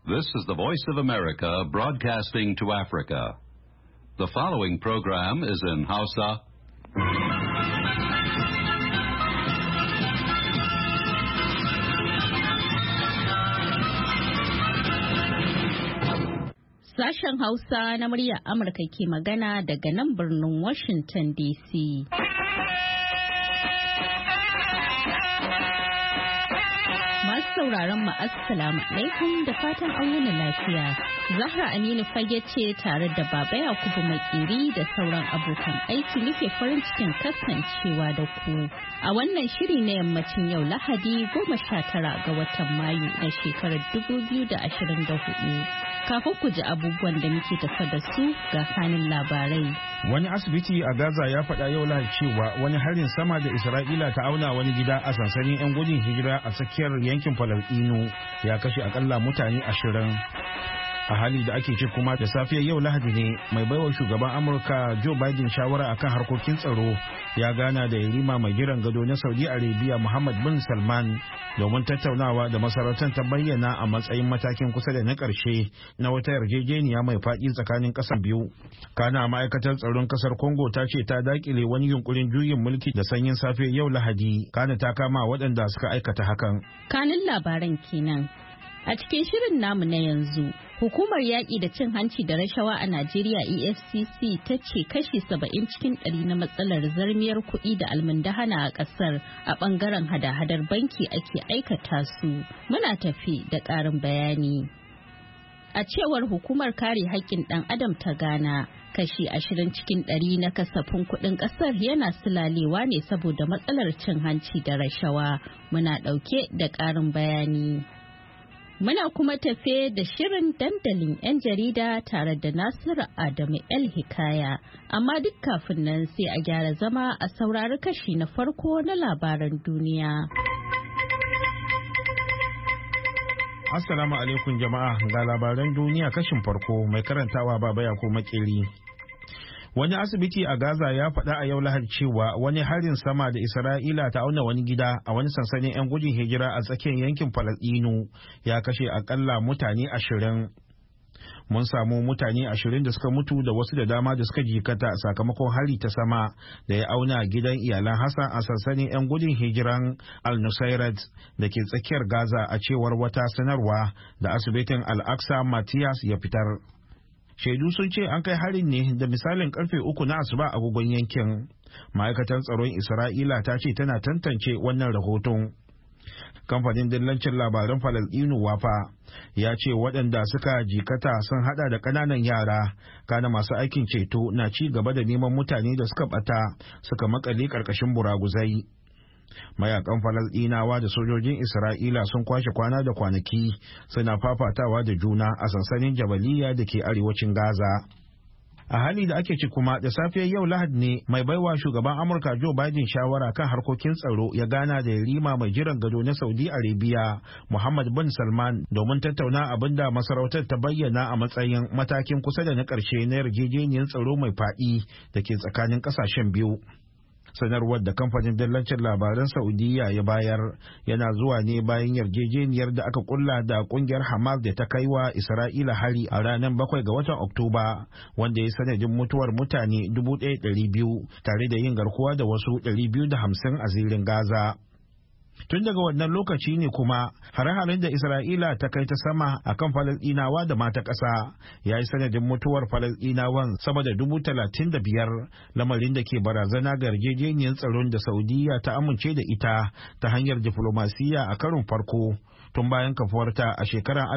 This is the Voice of America broadcasting to Africa. The following program is in Hausa. Sashen Hausa na muryar Amurka ke magana daga nan birnin Washington DC. Masu sauraron mu assalamu alaikum da fatan an wuni lafiya. Zahra Aminu Fage ce tare da Baba Yakubu Makeri da sauran abokan aiki muke farin cikin kasancewa da ku. A wannan shiri na yammacin yau Lahadi 19 ga watan Mayu na shekarar 2024. Kafin ku ji abubuwan da muke tafa da su ga kanin labarai. Wani asibiti a Gaza ya faɗa yau Lahadi cewa wani harin sama da Isra'ila ta auna wani gida a sansanin 'yan gudun hijira a tsakiyar yankin Falasɗinu ya kashe akalla mutane 20. A hali da ake ci kuma da safiyar yau Lahadi ne mai baiwa shugaban Amurka Joe Biden shawara akan harkokin tsaro ya gana da yarima mai jiran gado na Saudi Arabia Muhammad bin Salman domin tattaunawa da masarautar ta bayyana a matsayin matakin kusa da na ƙarshe na wata yarjejeniya mai faɗi tsakanin ƙasar biyu. Kana ma'aikatar tsaron ƙasar Congo ta ce ta dakile wani yunkurin juyin mulki da sanyin safiyar yau Lahadi, kana ta kama waɗanda suka aikata hakan. Kanin labaran kenan. A cikin shirin namu na yanzu, hukumar yaƙi da cin hanci da rashawa a Najeriya EFCC ta ce kashi 70 cikin 100 na matsalar zarmiyar kuɗi da almundahana a ƙasar a ɓangaren hada-hadar banki ake aikata su. Muna tafi da ƙarin bayani. A cewar hukumar kare haƙƙin ɗan adam ta Ghana, kashi 20 cikin 100 na kasafin kuɗin ƙasar yana sulalewa ne saboda matsalar cin hanci da rashawa. Muna ɗauke da ƙarin bayani. Muna kuma tafe da shirin dandalin 'yan jarida tare da Nasiru Adamu El Hikaya, amma duk kafin nan sai a gyara zama a saurari kashi na farko na labaran duniya. Assalamu alaikum jama'a, ga labaran duniya kashin farko mai karantawa Baba Yakubu Makeri. Wani asibiti a Gaza ya faɗa a yau Lahadi cewa wani harin sama da Isra'ila ta auna wani gida a wani sansanin 'yan gudun hijira a tsakiyar yankin Falasɗinu ya kashe akalla mutane 20. Mun samu mutane 20 da suka mutu da wasu da dama da suka jikata sakamakon hari ta sama da ya auna gidan iyalan Hassan a sansanin 'yan gudun hijiran Al-Nusairat da ke tsakiyar Gaza, a cewar wata sanarwa da asibitin Al-Aqsa Matthias ya fitar. Shaidu sun ce an kai harin ne da misalin karfe 3 na asuba a agogon yankin. Ma'aikatar tsaron Isra'ila ta ce tana tantance wannan rahoton. Kamfanin dillancin labaran Falasɗinu Wafa ya ce waɗanda suka jikata sun hada da ƙananan yara, kana masu aikin ceto na ci gaba da neman mutane da suka ɓata suka makale ƙarƙashin buraguzai. Mayakan Falasɗinawa da sojojin Isra'ila sun kwashe kwana da kwanaki suna fafatawa da juna a sansanin Jabaliya da ke arewacin Gaza. A hali da ake ci kuma da safiyar yau Lahadi ne mai baiwa shugaban Amurka Joe Biden shawara kan harkokin tsaro ya gana da yarima mai jiran gado na Saudi Arabia Muhammad bin Salman domin tattauna abin da masarautar ta bayyana a matsayin matakin kusa da na ƙarshe na yarjejeniyar tsaro mai faɗi da ke tsakanin ƙasashen biyu. Sanarwar da kamfanin dillancin labaran Saudiya ya bayar yana zuwa ne bayan yarjejeniyar da aka kulla da kungiyar Hamas da ta kai wa Isra'ila hari a ranar 7 ga watan Oktoba, wanda ya sanadin mutuwar mutane 1,200 tare da yin garkuwa da wasu 250 a zirin Gaza. Tun daga wannan lokaci ne kuma hare-haren da Isra'ila ta kai ta sama a kan Falasɗinawa da mata ƙasa ya yi sanadin mutuwar Falasɗinawan sama da 35,000, lamarin da ke barazana ga yarjejeniyar tsaron da Saudiya ta amince da ita ta hanyar diflomasiyya a karon farko tun bayan kafuwarta a shekarar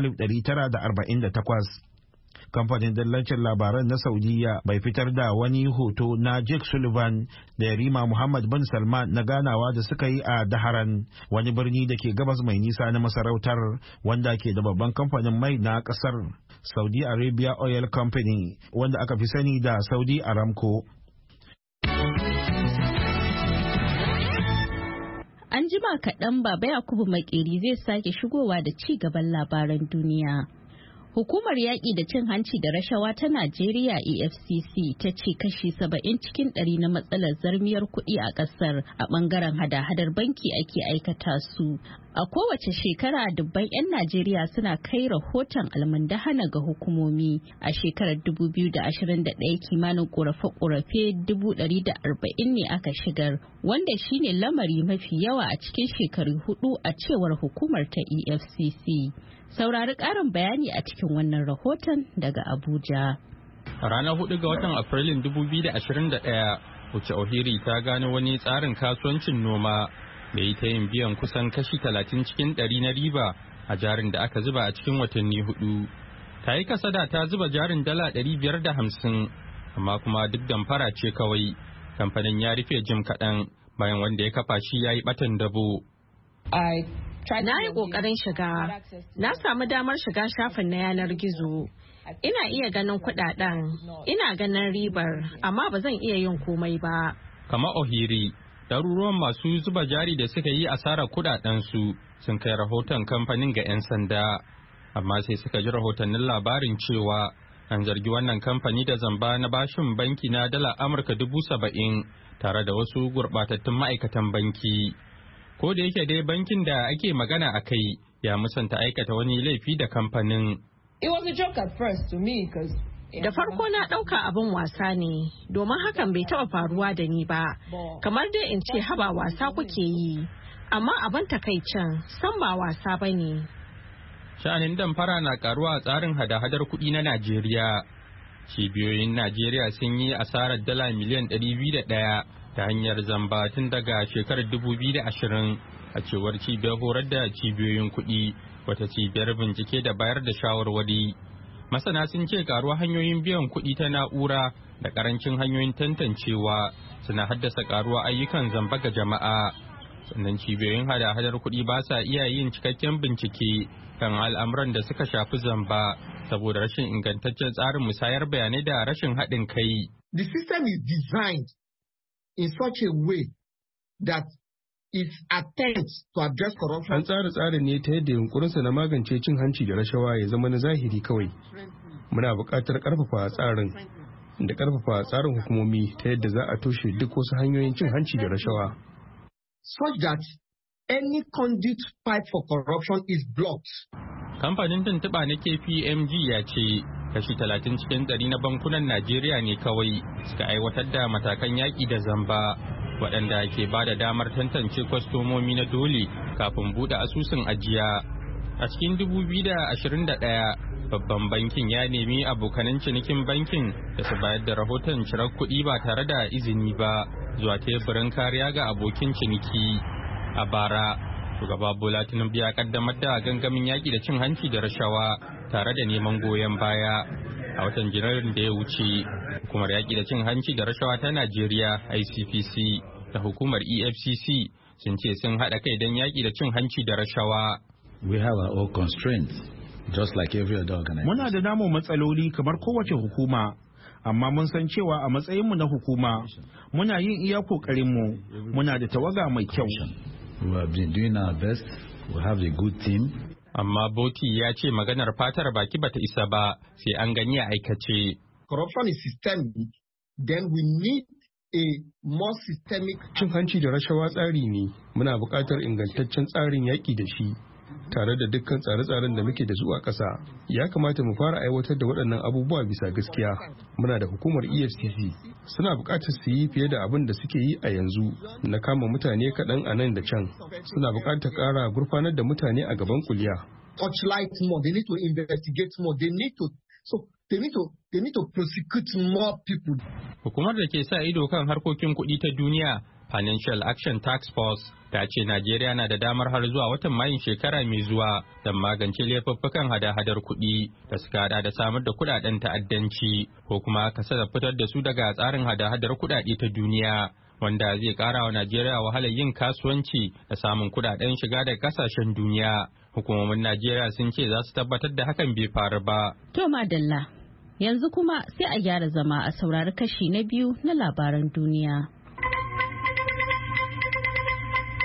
1948. Kamfanin dillancin labaran na Saudiya bai fitar da wani hoto na Jake Sullivan da yarima Muhammad bin Salman na ganawa da suka yi a Daharan, wani birni da ke gabas mai nisa na masarautar, wanda ke da babban kamfanin mai na kasar, Saudi Arabia Oil Company, wanda aka fi sani da Saudi Aramco. An jima kaɗan Baba Yakubu Makeri zai sake shigowa da ci gaban labaran duniya. Hukumar yaƙi da cin hanci da rashawa ta Najeriya EFCC ta ce kashi 70 cikin 100 na matsalar zarmiyar kuɗi a ƙasar a ɓangaren hada-hadar banki ake aikata su. A kowace shekara dubban 'yan Najeriya suna kai rahoton almundahana ga hukumomi. A shekarar 2021 kimanin ƙorafe-ƙorafe 140 ne aka shigar, wanda shine lamari mafi yawa a cikin shekaru 4 a cewar hukumar ta EFCC. Saurari ƙarin bayani a cikin wannan rahoton daga Abuja. A ranar 4 ga watan Afrilun 2021, Uche Ohiri ta gano wani tsarin kasuwancin noma da yi ta yin biyan kusan kashi 30 cikin 100 na riba a jarin da aka zuba a cikin watanni 4. Ta yi kasada ta zuba jarin dala 550, amma kuma duk damfara ce kawai. Kamfanin ya rufe jim kaɗan bayan wanda ya kafa shi ya yi ɓatan dabo. Na yi ƙoƙarin shiga, na samu damar shiga shafin na yanar gizo. Ina iya ganin kuɗaɗen, ina ganin ribar, amma ba zan iya yin komai ba. Kama Ohiri, ɗaruruwan masu zuba jari da suka yi asarar kuɗaɗensu sun kai rahoton kamfanin ga 'yan sanda, amma sai suka ji rahotannin labarin cewa an zargi wannan kamfani da zamba na bashin banki na dala Amurka 70,000 tare da wasu gurɓatattun ma'aikatan banki. Ko da yake dai bankin da ake magana a kai ya musanta aikata wani laifi da kamfanin. Da farko na ɗauka abin wasa ne, domin hakan bai taɓa faruwa da ni ba, kamar dai in ce haba wasa kuke yi, amma abin takaicin san ba wasa ba ne. Sha'anin damfara na karuwa a tsarin hada-hadar kuɗi na Najeriya. Cibiyoyin Najeriya sun yi asarar dala miliyan 201 ta hanyar zamba tun daga shekarar 2020 a cewar cibiyar horar da cibiyoyin kuɗi, wata cibiyar bincike da bayar da shawarwari. Masana sun ce karuwa hanyoyin biyan kuɗi ta na'ura da ƙarancin hanyoyin tantancewa suna haddasa karuwa ayyukan zamba ga jama'a. Sannan cibiyoyin hada-hadar kuɗi ba sa iya yin cikakken bincike kan al'amuran da suka shafi zamba saboda rashin ingantaccen tsarin musayar bayanai da rashin haɗin kai. The system is designed in such a way that it attempts to address corruption. An tsara tsarin ne ta yadda yunkurinsa na magance cin hanci da rashawa ya zama na zahiri kawai. Muna buƙatar ƙarfafa tsarin da ƙarfafa tsarin hukumomi ta yadda za a toshe duk wasu hanyoyin cin hanci da rashawa. Such that any conduit pipe for corruption is blocked. Kamfanin tuntuɓa na KPMG ya ce kashi 30 cikin 100 na bankunan Najeriya ne kawai suka aiwatar da matakan yaƙi da zamba, waɗanda ke ba da damar tantance kwastomomi na dole kafin buɗe asusun ajiya. A cikin 2021, babban bankin ya nemi abokanan cinikin bankin da su bayar da rahoton cirar kuɗi ba tare da izini ba zuwa teburin kariya ga abokin ciniki. A bara, shugaba Bola Tinubu ya kaddamar da gangamin yaƙi da cin hanci da rashawa tare da neman goyon baya. A watan Janairun da ya wuce, hukumar yaƙi da cin hanci da rashawa ta Najeriya ICPC da hukumar EFCC sun ce sun haɗa kai don yaƙi da cin hanci da rashawa. We have our own constraints, just like every other organization. Muna da namu matsaloli kamar kowace hukuma, amma mun san cewa a matsayinmu na hukuma muna yin iya ƙoƙarinmu, muna da tawaga mai kyau. We have been doing our best. We have a good team. Amma Boti ya ce maganar fatar baki bata isa ba, sai an gani a aikace. Corruption is systemic, then we need a more systemic. Cin hanci da rashawa tsari ne, muna buƙatar ingantaccen tsarin yaƙi da shi. Tare da dukkan tsare-tsaren da muke da su a ƙasa, ya kamata mu fara aiwatar da waɗannan abubuwa bisa gaskiya. Muna da hukumar EFCC, suna buƙatar su yi fiye da abin da suke yi a yanzu na kama mutane kaɗan a nan da can. Suna buƙatar ƙara gurfanar da mutane a gaban kuliya. Touchlight more, they need to investigate more, they need to prosecute more people. Hukumar da ke sa ido kan harkokin kuɗi ta duniya, Financial Action Task Force, ta ce Najeriya na da damar har zuwa watan Mayun shekara mai zuwa don magance laifuffukan hada-hadar kuɗi da suka hada da samar da kuɗaɗen ta'addanci ko kuma kasa fitar da su daga tsarin hada-hadar kuɗaɗe ta duniya, wanda zai ƙara wa Najeriya wahalar yin kasuwanci da samun kuɗaɗen shiga daga ƙasashen duniya. Hukumomin Najeriya sun ce za su tabbatar da hakan bai faru ba. To madalla, yanzu kuma sai a gyara zama a saurari kashi na biyu na labaran duniya.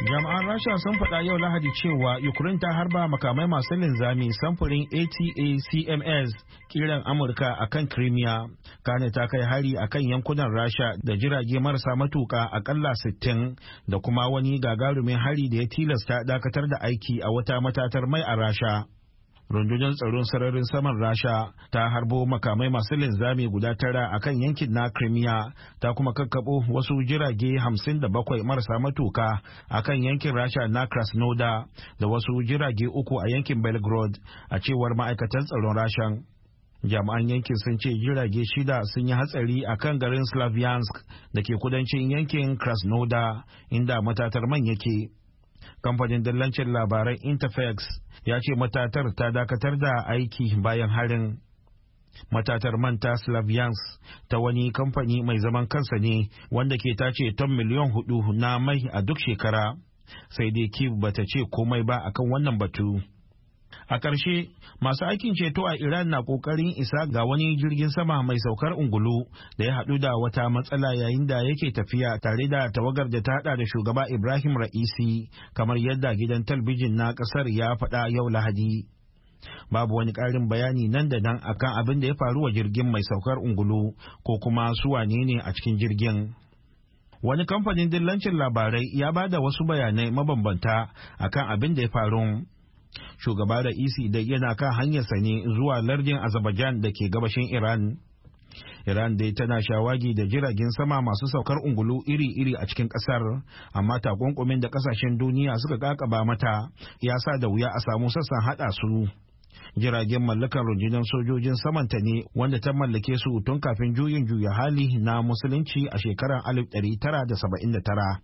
Jami'an Rasha sun faɗa yau Lahadi cewa Ukraine ta harba makamai masu linzami samfurin ATACMS kiran Amurka a kan Crimea. Kane ta kai hari a kan yankunan Rasha da jirage marasa matuka akalla 60 da kuma wani gagarumin hari da ya tilasta dakatar da aiki a wata matatar mai a Rasha. Rundunar tsaron sararin saman Rasha ta harbo makamai masu linzami guda 9 a kan yankin na Crimea, ta kuma kakkabo wasu jirage 57 marasa matuka a kan yankin Rasha na Krasnodar da wasu jirage 3 a yankin Belgorod, a cewar ma'aikatan tsaron Rashan. Jami'an yankin sun ce jirage 6 sun yi hatsari a kan garin Slavyansk da ke kudancin yankin Krasnodar inda matatar man yake. Kamfanin dillancin labaran Interfax ya ce matatar ta dakatar da aiki bayan harin. Matatar manta Slavyansk ta wani kamfani mai zaman kansa ne wanda ke tace ton miliyan 4 na mai a duk shekara. Sai dai Kyiv bata ce komai ba akan wannan batu. A ƙarshe, masu aikin ceto a Iran na ƙoƙarin isa ga wani jirgin sama mai saukar ungulu da ya haɗu da wata matsala yayin da yake tafiya tare da tawagar da ta haɗa da shugaba Ibrahim Ra'isi, kamar yadda gidan talbijin na ƙasar ya faɗa yau Lahadi. Babu wani ƙarin bayani nan da nan akan abin da ya faru wa jirgin mai saukar ungulu ko kuma su wane ne a cikin jirgin. Wani kamfanin dillancin labarai ya ba da wasu bayanai mabambanta akan abin da ya faru. Shugaba Ra'isi da yana kan hanyarsa ne zuwa lardin Azerbaijan da ke gabashin Iran. Iran dai tana shawagi da jiragen sama masu saukar ungulu iri-iri a cikin kasar, amma takunkumin da kasashen duniya suka kakaba mata ya sa da wuya a samu sassan hada su. Jiragen mallakar rundunar sojojin samanta ne wanda ta mallake su tun kafin juyin juya hali na musulunci a shekarar 1979.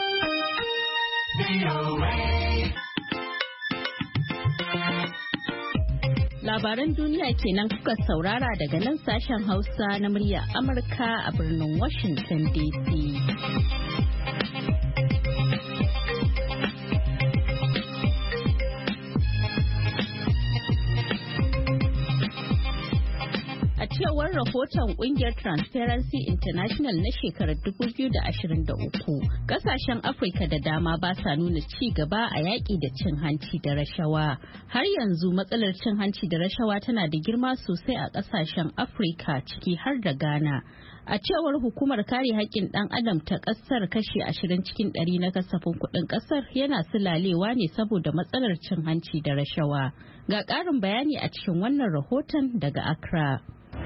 Labaran duniya kenan kuka saurara daga nan sashen Hausa na murya Amurka a birnin Washington DC. A cewar rahoton kungiyar Transparency International na shekarar 2023, kasashen Afirka da dama ba sa nuna ci gaba a yaƙi da cin hanci da rashawa. Har yanzu matsalar cin hanci da rashawa tana da girma sosai a kasashen Afirka, ciki har da Ghana. A cewar hukumar kare haƙƙin ɗan adam ta ƙasar, kashi 20 cikin 100 na kasafin kuɗin ƙasar yana sulalewa ne saboda matsalar cin hanci da rashawa. Ga ƙarin bayani a cikin wannan rahoton daga Accra.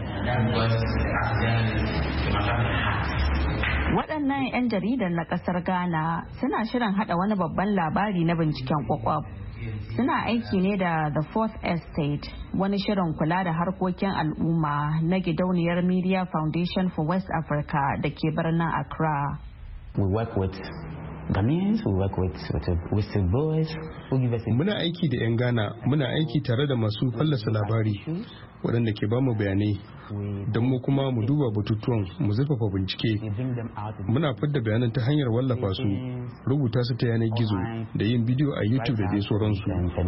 Waɗannan 'yan jaridar na ƙasar Ghana suna shirin haɗa wani babban labari na binciken kwakwaf. Suna aiki ne da The Fourth Estate, wani shirin kula da harkokin al'umma na gidauniyar Media Foundation for West Africa da ke birnin Accra. We work with Ghanaians, we work with whistleblowers who give us. Muna aiki da 'yan Ghana, muna aiki tare da masu fallasa labari waɗanda ke bamu bayanai, don mu kuma mu duba batutuwan, mu zurfafa bincike. Muna fidda bayanan ta hanyar wallafa su, rubuta su ta yanar gizo, da yin bidiyo a YouTube da dai sauransu.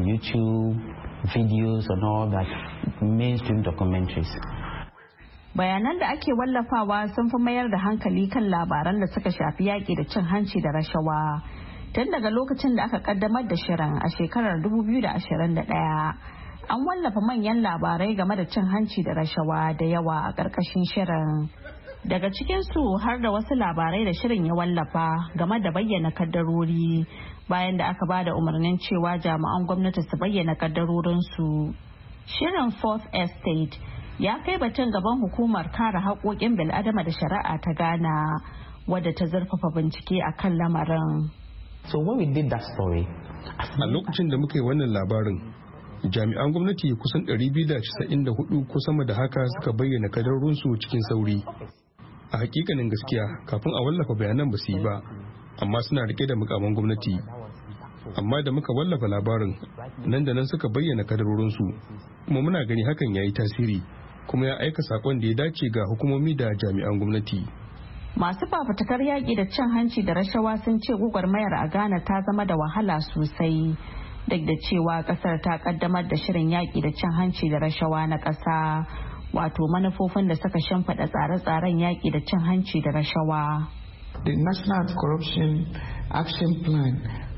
Bayanan da ake wallafawa sun fi mayar da hankali kan labaran da suka shafi yaƙi da cin hanci da rashawa. Tun daga lokacin da aka kaddamar da shirin a shekarar 2021, an wallafa manyan labarai game da cin hanci da rashawa da yawa a ƙarƙashin shirin. Daga cikinsu har da wasu labarai da shirin ya wallafa game da bayyana kaddarori bayan da aka ba da umarnin cewa jami'an gwamnati su bayyana kaddarorinsu. Shirin Fourth Estate ya kai batun gaban hukumar kare haƙoƙin bil'adama da shari'a ta Ghana, wadda ta zurfafa bincike a kan lamarin. So when we did that story, a lokacin da muka yi wannan labarin, jami'an gwamnati kusan 294 ko sama da haka suka bayyana kadarorinsu cikin sauri. A hakikanin gaskiya, kafin a wallafa bayanan ba su yi ba, amma suna rike da mukaman gwamnati. Amma da muka wallafa labarin, nan da nan suka bayyana kadarorinsu, kuma muna gani hakan ya yi tasiri, kuma ya aika sakon da ya dace ga hukumomi da jami'an gwamnati. Masu fafutukar yaƙi da cin hanci da rashawa sun ce gwagwarmayar a Ghana ta zama da wahala sosai, duk da cewa ƙasar ta ƙaddamar da shirin yaƙi da cin hanci da rashawa na ƙasa, wato manufofin da suka shimfiɗa tsare-tsaren yaƙi da cin hanci da rashawa. The National Corruption Action Plan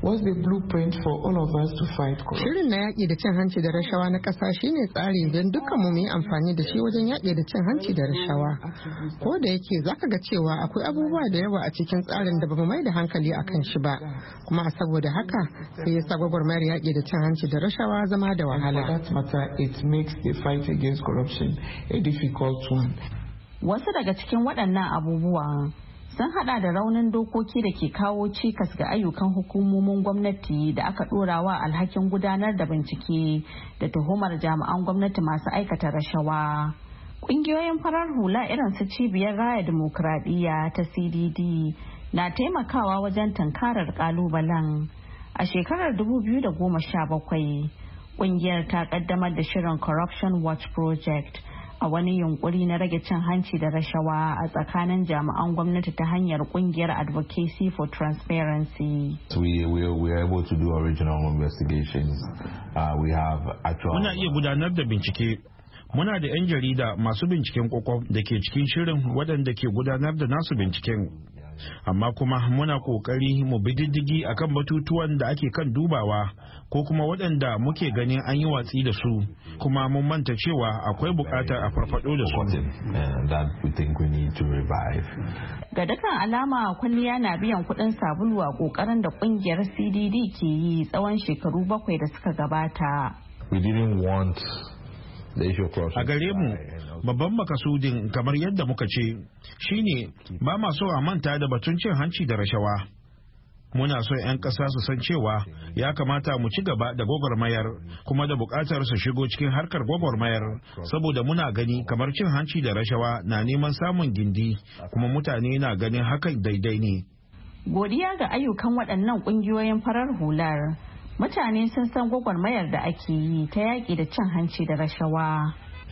was the blueprint for all of us to fight corruption. Shirin na yaƙi da cin hanci da rashawa na ƙasa shine tsari don dukkan mu yi amfani da shi wajen yaƙi da cin hanci da rashawa. Ko da yake zaka ga cewa akwai abubuwa da yawa a cikin tsarin da bamu mai da hankali akan shi ba, kuma saboda haka sai ya sa gwagwarmayar yaƙi da cin hanci da rashawa zama da wahala. For that matter, it makes the fight against corruption a difficult one. Wasu daga cikin waɗannan abubuwan sun hada da raunin dokoki da ke kawo cikas ga ayyukan hukumomin gwamnati da aka dorawa alhakin gudanar da bincike da tuhumar jami'an gwamnati masu aikata rashawa. Ƙungiyoyin farar hula irin su cibiyar raya dimokuraɗiyya ta CDD na taimakawa wajen tunkarar ƙalubalen. A shekarar 2017, ƙungiyar ta ƙaddamar da shirin Corruption Watch Project a wani yunkuri na rage cin hanci da rashawa a tsakanin jami'an gwamnati ta hanyar kungiyar Advocacy for Transparency. We are able to do original investigations. We have actual. Muna iya gudanar da bincike. Muna da 'yan jarida masu binciken kwakwaf da ke cikin shirin waɗanda ke gudanar da nasu binciken. Amma kuma muna kokari mu bi diddigi akan batutuwan da ake kan dubawa ko kuma waɗanda muke ganin an yi watsi da su, kuma mun manta cewa akwai buƙatar a farfado da su. Ga dukkan alama kwalliya na biyan kuɗin sabulu a ƙoƙarin da ƙungiyar CDD ke yi tsawon shekaru 7 da suka gabata. A gare mu babban makasudin kamar yadda muka ce shine ba ma so a manta da batun cin hanci da rashawa. Muna so 'yan ƙasa su san cewa ya kamata mu ci gaba da gwagwarmayar kuma da buƙatar su shigo cikin harkar gwagwarmayar, saboda muna gani kamar cin hanci da rashawa na neman samun gindi kuma mutane na ganin hakan daidai ne. Godiya ga ayyukan waɗannan ƙungiyoyin farar hular, mutane sun san gwagwarmayar da ake yi ta yaƙi da cin hanci da rashawa.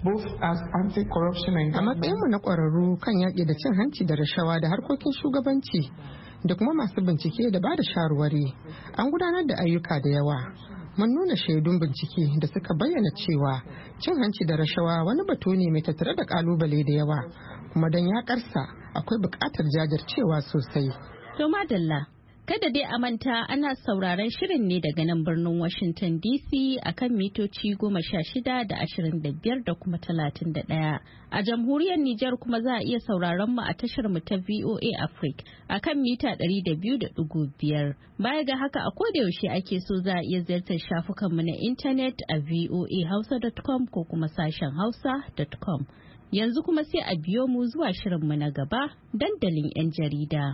A matsayinmu na ƙwararru kan yaƙi da cin hanci da rashawa da harkokin shugabanci da kuma masu bincike da ba da shawarwari, an gudanar da ayyuka da yawa. Mun nuna shaidun bincike da suka bayyana cewa cin hanci da rashawa wani batu ne mai tattare da ƙalubale da yawa, kuma don yaƙarsa akwai buƙatar jajircewa sosai. To madalla. Kada dai a manta ana sauraron shirin ne daga nan birnin Washington DC akan mitoci 16 da 25 da kuma 31. A jamhuriyar Nijar kuma za a iya sauraron mu a tashar mu ta VOA Africa akan mita 200.5. Baya ga haka a koda yaushe ake so za a iya ziyartar shafukan mu na intanet a voahausa.com ko kuma sashen hausa.com. Yanzu kuma sai a biyo mu zuwa shirin mu na gaba, dandalin 'yan jarida.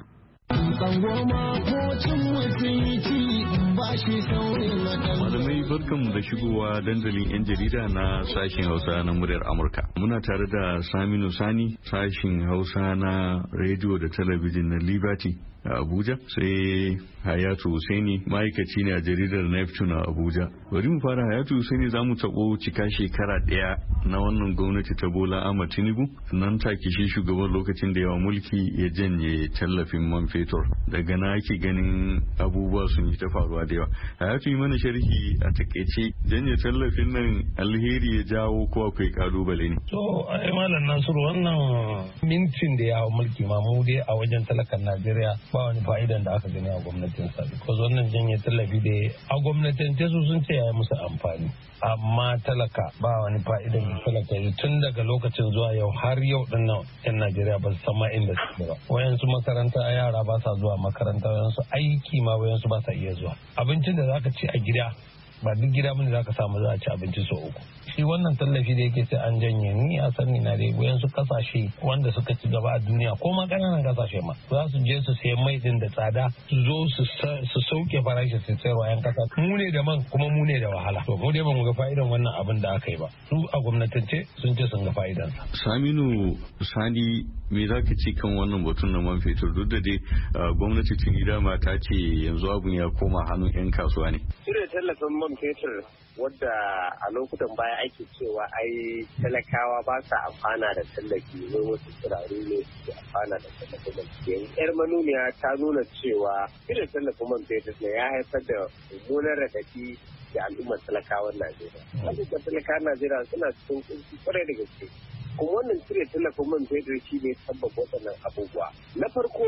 Malamai barkanmu da shigowa dandalin 'yan jarida na sashen Hausa na muryar Amurka. Muna tare da Saminu Sani, sashen Hausa na rediyo da talabijin na Liberty a Abuja, sai Hayatu Husaini, ma'aikaci ne a jaridar Neptune a Abuja. Bari mu fara. Hayatu Husaini, za mu taɓo cika shekara ɗaya na wannan gwamnati ta Bola Ahmed Tinubu. Nan take shi shugaban lokacin da yawa mulki ya janye tallafin man fetur. Daga na ake ganin abubuwa sun yi ta faruwa da yawa. Hayatu, yi mana sharhi a takaice, janye tallafin nan alheri ya jawo ko akwai kalubale ne? To, ai Malam Nasiru, wannan mintin da ya hau mulki ma mu dai a wajen talakan Najeriya ba wani fa'idan da aka gani a gwamnatin sa. Because wannan janye tallafi da a gwamnatin su sun ce ya yi musu amfani. Amma talaka ba wani fa'idan da talaka yi tun daga lokacin zuwa yau har yau din nan 'yan Najeriya ba su san ma inda suke ba. Wayansu makaranta yara ba sa zuwa makaranta, wayansu aiki ma wayansu ba sa iya zuwa. Abincin da zaka ci a gida ba duk gida bane zaka samu za a ci abinci sau uku. Shi wannan tallafi da yake sai an janye, ni a sani na dai wayansu kasashe wanda suka ci gaba a duniya ko ma kananan kasashe ma za su je su sayi mai din da tsada su zo su sauke farashi su sayarwa 'yan kasa. Mu ne da man kuma mu ne da wahala. To mu dai ba mu ga fa'idan wannan abin da aka yi ba. Su a gwamnatance sun ce sun ga fa'idan sa. Saminu Sani, me za ka ce kan wannan batun na man fetur, duk da dai gwamnati tuni dama ta ce yanzu abun ya koma hannun 'yan kasuwa ne? Cire tallafin man fetur wadda a lokutan baya ake cewa ai talakawa ba sa amfana da tallafi, ne wasu turare ne su amfana da tallafin man fetur. Yar manuniya ta nuna cewa cire tallafin man fetur ne ya haifar da mummunan radadi da al'ummar talakawan Najeriya. Al'ummar talakawan Najeriya suna cikin kunci kwarai da gaske. Kuma wannan cire tallafin man fetur shi ne sabbaba waɗannan abubuwa. Na farko,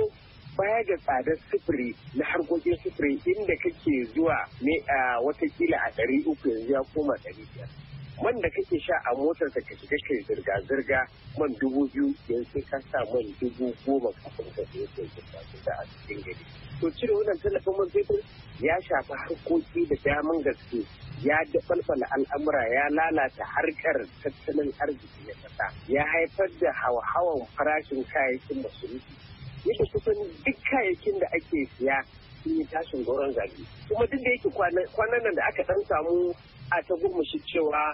baya ga tsadar sufuri na harkokin sufuri inda kake zuwa ne a watakila a 300 yanzu ya koma 500. Man da kake sha a motar ka shiga kai zirga-zirga man 2000 yanzu ka sa man 10,000 kafin ka je zirga-zirga a cikin gari. To cire wannan tallafin man fetur ya shafi harkoki da daman gaske, ya dabalbala al'amura, ya lalata harkar tattalin arziki na ƙasa, ya haifar da hawan farashin kayayyakin masarufi. Yadda kusan duk kayayyakin da ake siya sun yi tashin goron zabi. Kuma duk da yake kwanan nan da aka ɗan samu a ta gurmushi cewa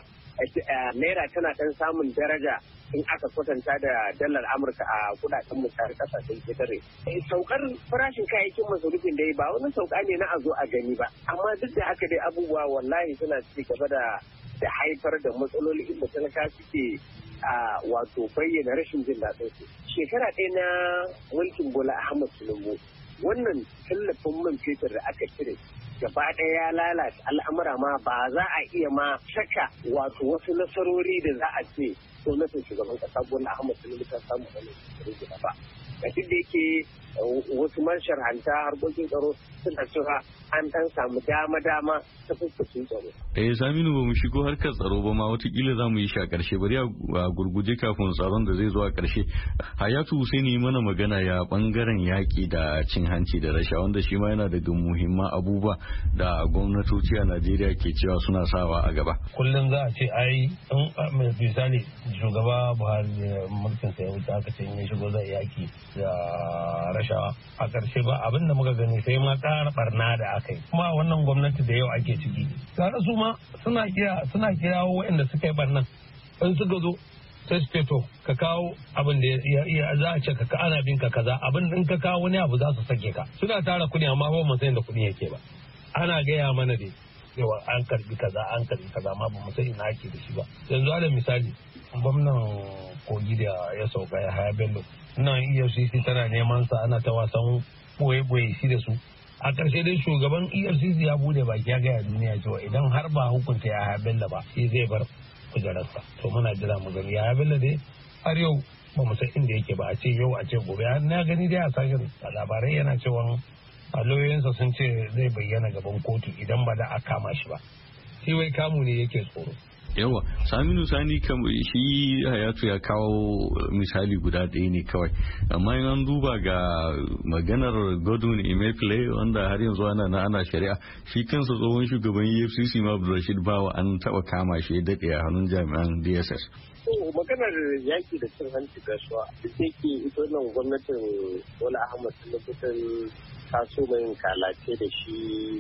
naira tana ɗan samun daraja in aka kwatanta da dalar Amurka a kudaden musayar kasashen ketare. Saukar farashin kayayyakin masarufin dai ba wani sauka ne na a zo a gani ba, amma duk da haka dai abubuwa wallahi suna ci gaba da haifar da matsaloli inda talaka suke wato bayyana rashin jin daɗin su. Shekara ɗaya na mulkin Bola Ahmed Tinubu, wannan tallafin man fetur da aka cire gaba ɗaya ya lalata al'amura ma ba za a iya ma saka wato wasu nasarori da za a ce gwamnatin shugaban kasa Bola Ahmed Tinubu ta samu wani gida ba. Da duk da yake wasu masharhanta harkokin tsaro suna cewa an dan samu dama ta fuskacin tsaro. Saminu, ba mu shigo harkar tsaro ba ma watakila za mu yi shi a ƙarshe, bari a gurguje kafin tsaron da zai zo a ƙarshe. Hayatu Husaini mana magana ya bangaren yaƙi da cin hanci da rashawa, wanda shi ma yana daga muhimman abubuwa da gwamnatoci a Najeriya ke cewa suna sawa a gaba. Kullum za a ce ai in misali shugaba Buhari mulkin sa ya wuce aka ce in ya shigo zai yaƙi da rashawa, a ƙarshe ba abin da muka gani sai ma ƙara barna da aka yi. Kuma wannan gwamnati da yau ake ciki tare su ma suna kirawo waɗanda suka yi barnan, in suka zo sai su to ka kawo abin da ya za a ce ka ana bin ka kaza, abin in ka kawo wani abu za su sake ka. Suna tara kuɗi amma ba mu san da kuɗi yake ba, ana gaya mana dai yawa an karbi kaza amma ba mu san ina ake da shi ba. Yanzu alal misali gwamnan Kogi da ya sauka ya Haya Bello, nan EFCC tana neman sa, ana ta wasan boye shi da su. A ƙarshe dai shugaban EFCC ya bude baki ya gaya duniya cewa idan har ba hukunta ya Haya Bello ba shi zai bar kujerarsa. To muna jira mu gani ya Haya Bello dai har yau ba mu san inda yake ba, a ce yau a ce gobe. Na gani dai a sashen labarai yana cewa lauyoyinsa sun ce zai bayyana gaban kotu idan ba da a kama shi ba. Shi wai kamu ne yake tsoro. Yawa, Saminu Sani shi Hayatu ya kawo misali guda ɗaya ne kawai, amma in an duba ga maganar Godwin Emefiele wanda har yanzu ana shari'a, shi kansa tsohon shugaban EFCC ma Abdulrashid Bawa an taɓa kama shi ya daɗe a hannun jami'an DSS. Maganar yaki da cin hanci da rashawa duk da yake ita wannan gwamnatin Bola Ahmed Tinubu ta so mai kalace da shi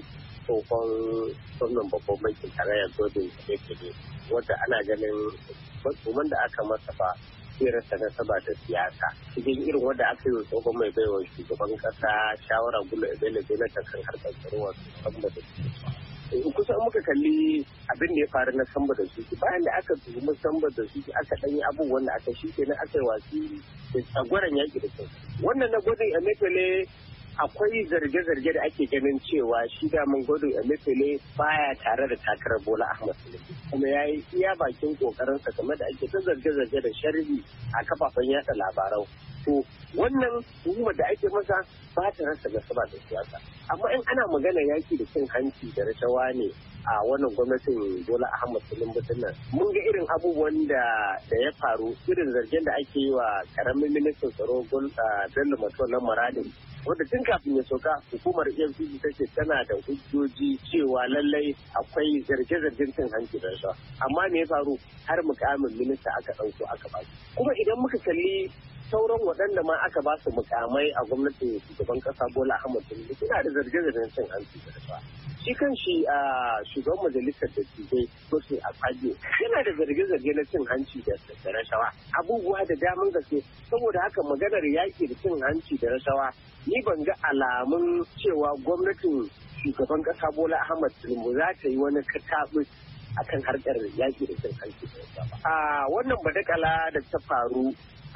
tsohon gwamnan babban bankin tarayyar Godwin Emefiele, wanda ana ganin batsuman da aka masa ba zai rasa nasaba da siyasa. Cikin irin wanda aka yi wa tsohon mai baiwa shugaban kasa shawara Gula Ebele na kan harkar tsaro wasu samba da su. Kusan muka kalli abin da ya faru na samba da su, bayan da aka tuhumi samba da su aka ɗanyi abubuwan da aka shi kenan aka yi wasi da tsagwaron yaƙi da kyau. Wannan na Godwin Emefiele akwai zarge-zarge da ake ganin cewa shi daman Godwin Emefiele baya tare da takarar Bola Ahmed Tinubu, kuma ya yi iya bakin kokarinsa game da ake ta zarge-zarge da sharhi a kafafen yada labarau. To wannan tuhumar da ake masa ba ta rasa nasaba da siyasa, amma in ana magana yaki da cin hanci da rashawa ne a wannan gwamnatin Bola Ahmed Tinubu nan, mun ga irin abubuwan da ya faru, irin zargen da ake yi wa karamin ministan tsaro Bello Matola Maradin, wanda tun kafin ya sauka hukumar EFCC ta ce tana da hujjoji cewa lallai akwai zarge-zargen cin hanci da rashawa, amma me ya faru har mukamin minista aka ɗauko aka ba. Kuma idan muka kalli sauran waɗanda ma aka ba su mukamai a gwamnatin shugaban ƙasa Bola Ahmed Tinubu suna da zarge-zargen cin hanci da rashawa. Shi kan shi a shugaban majalisar dattijai Godswill Akpabio yana da zarge-zarge na cin hanci da rashawa, abubuwa da daman gaske. Saboda haka maganar yaƙi da cin hanci da rashawa, ni ban ga alamun cewa gwamnatin shugaban ƙasa Bola Ahmed Tinubu za ta yi wani kataɓus akan harkar yaƙi da cin hanci da rashawa. A wannan badakala da ta faru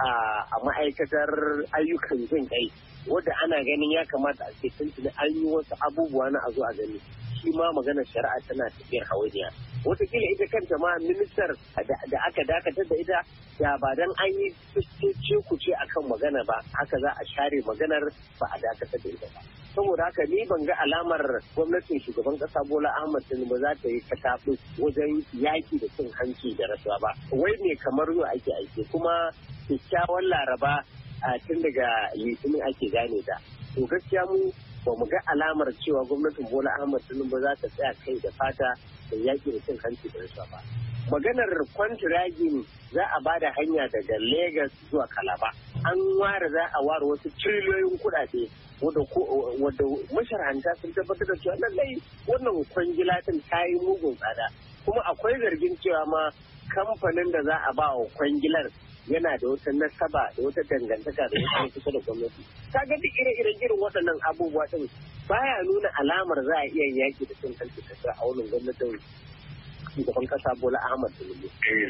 a ma'aikatar ayyukan jin kai, wadda ana ganin ya kamata a ce tuntuni an yi wasu abubuwa na a zo a gani. shi ma maganar shari'a tana tafiyar hawainiya. Wataƙila ita kanta ma ministar da aka dakatar da ita da ba dan an yi ce akan magana ba haka za a share maganar ba a dakatar da ita ba. Saboda haka ni ban ga alamar gwamnatin shugaban kasa Bola Ahmed Tinubu za ta yi kataɓu wajen yaki da cin hanci da rasuwa ba. Wai ne kamar yau ake aiki kuma kyakkyawan Laraba tun daga Litinin ake gane ta. To gaskiya mu ba mu ga alamar cewa gwamnatin Bola Ahmed Tinubu za ta tsaya kai da fata da yaki da cin hanci da rasuwa ba. Maganar kwantiragin za a ba da hanya daga Lagos zuwa Calabar. An ware za a ware wasu triliyoyin kuɗaɗe wadda masharhanta sun tabbatar da cewa lallai wannan kwangila din ta yi mugun tsada. Kuma akwai zargin cewa ma kamfanin da za a ba wa kwangilar yana da wata nasaba da wata dangantaka da wata kusa da gwamnati. Ka ga duk irin waɗannan abubuwa din baya nuna alamar za a iya yaki da cin hanci da a wannan gwamnatin shugaban kasa Bola Ahmed Tinubu.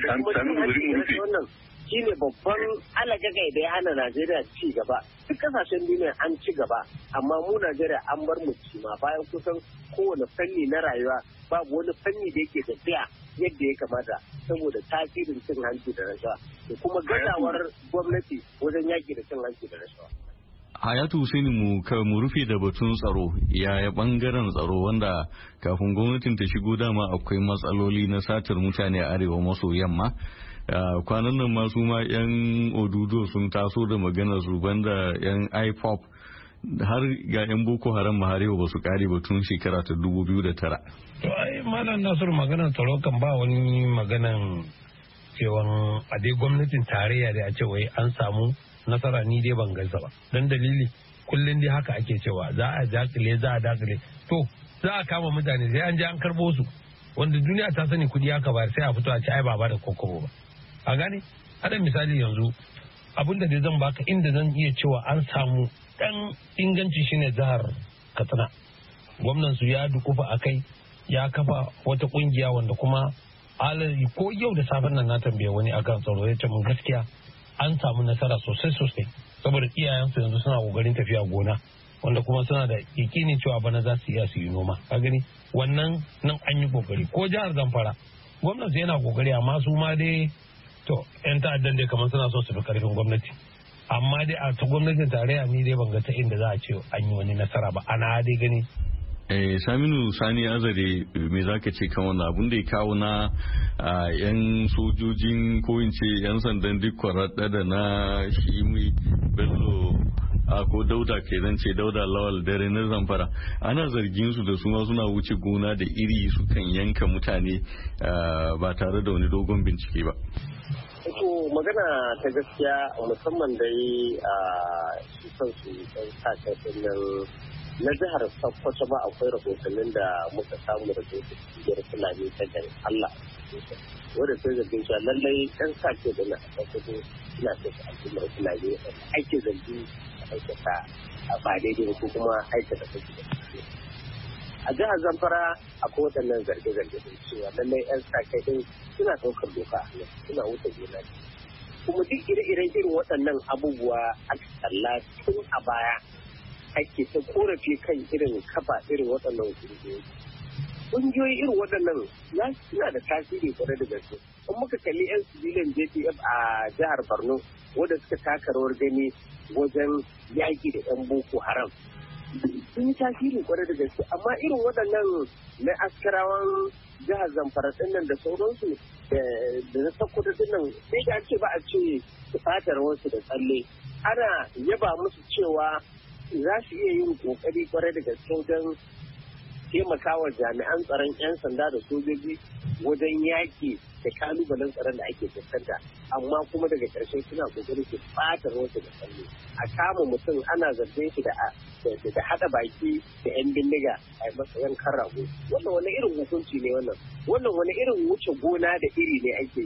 Wannan shi ne babban alagagai da ya hana Najeriya ci gaba. Duk kasashen duniya an ci gaba, amma mu Najeriya an bar mu ci ma bayan kusan kowane fanni na rayuwa babu wani fanni da yake tafiya yadda ya kamata saboda tasirin cin hanci da rashawa da kuma gazawar gwamnati wajen yaki da cin hanci da rashawa. Hayatu Hussaini mu rufe da batun tsaro, yaya bangaren tsaro wanda kafin gwamnatin ta shigo dama akwai matsaloli na satar mutane a arewa maso yamma. Kwanan nan masu ma 'yan Odudo sun taso da maganar su banda 'yan IPOP har ga 'yan Boko Haram maharewa ba su kare batun shekara ta 2009. To ai Malam Nasiru maganar tsaro kan ba wani maganan cewa a dai gwamnatin tarayya da a ce wai an samu nasara ni dai ban gaisa ba. Don dalili kullum dai haka ake cewa za a dakile. To za a kama mutane sai an je an karbo su wanda duniya ta sani kudi aka bayar sai a fito a ce ai ba da kokobo ba. A gane? Haɗa misali yanzu abinda dai zan baka inda zan iya cewa an samu ɗan inganci shine jihar Katsina. Gwamnan su ya dukufa a kai ya kafa wata kungiya wanda kuma ko yau da safen nan na tambaye wani akan tsaro ya ce mun gaskiya an samu nasara sosai saboda iyayensu yanzu suna kokarin tafiya gona wanda kuma suna da yakinin cewa bana za su iya su yi noma. Ka gani wannan nan an yi kokari ko jihar Zamfara gwamnati yana kokari amma su ma dai to yan ta'addan dai kamar suna so su fi karfin gwamnati amma dai a ta gwamnatin tarayya ni dai ban ga ta inda za a ce an yi wani nasara ba ana dai gani. Saminu Sani Azare me za ka ce kan wannan abun da ya kawo na yan sojojin ko in ce yan sandan duk kwaraɗa da na Shimi Bello ko Dauda ke zan ce Dauda Lawal dare na Zamfara ana zargin su da su ma suna wuce gona da iri su kan yanka mutane ba tare da wani dogon bincike ba. To magana ta gaskiya musamman dai su kansu ɗan sa na jihar Sokoto ba akwai rahotannin da muka samu da kungiyar Fulani ta gari Allah wanda sai zargin cewa lallai ɗan sake da na Sokoto suna da al'ummar Fulani ake zargi a aikata ba daidai ko kuma aikata kake da a jihar Zamfara akwai waɗannan zarge-zarge da cewa lallai ɗan sake din suna ɗaukar doka a suna wuce gona kuma duk irin waɗannan abubuwa aka kalla tun a baya ake ta korafi kan irin kafa irin waɗannan ƙungiyoyi. Ƙungiyoyi irin waɗannan suna da tasiri kwarai da gaske. In muka kalli 'yan civilian JTF a jihar Borno wanda suka taka rawar gani wajen yaƙi da 'yan Boko Haram. Sun yi tasiri kwarai da gaske amma irin waɗannan na askarawan jihar Zamfara ɗinnan da sauransu da na Sokoto ɗinnan sai da ce ba a ce su ɓata rawarsu da tsalle. Ana yaba musu cewa za su iya yin kokari kwarai da gaske wajen taimakawa jami'an tsaron 'yan sanda da sojoji wajen yaki da kalubalen tsaron da ake fuskanta amma kuma daga ƙarshe suna kokari su ɓata wasu da tsalle a kama mutum ana zargin shi da haɗa baki da 'yan bindiga a masa yankan rago wannan wani irin hukunci ne wannan wani irin wuce gona da iri ne ake yi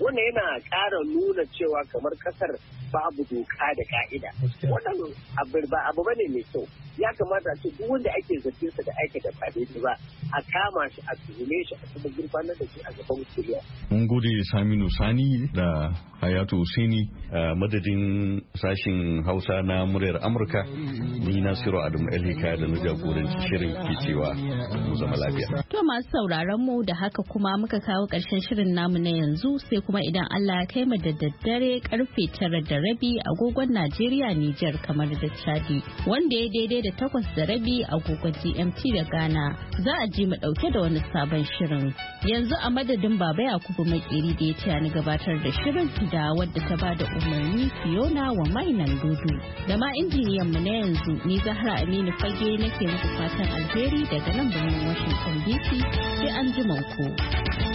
wannan yana ƙara nuna cewa kamar kasar babu doka da ka'ida. Wannan abu bane mai kyau. Ya kamata a ce duk wanda ake zargin sa da aikata ba daidai ba a kama shi a tuhume shi a kuma gurfanar da shi a gaban kuliya. Mun gode Saminu Sani da Hayatu Husaini a madadin sashin Hausa na muryar Amurka. Ni Nasiru Adamu Elhika da na jagoranci shirin ke cewa mu zama lafiya. To masu sauraron mu da haka kuma muka kawo ƙarshen shirin namu na yanzu sai kuma idan Allah ya kai mu da daddare karfe 9:30 agogon Najeriya Nijar kamar da Chadi wanda ya daidai da 8:30 agogon GMT da Ghana za a ji mu dauke da wani sabon shirin. Yanzu a madadin Baba Yakubu Makeri da ya taya ni gabatar da shirin da wadda ta bada umarni Fiona wa mainan dudu da ma injiniyan mu na yanzu ni Zahra Aminu Fage nake muku fatan alheri daga nan birnin Washington DC sai an ji ku.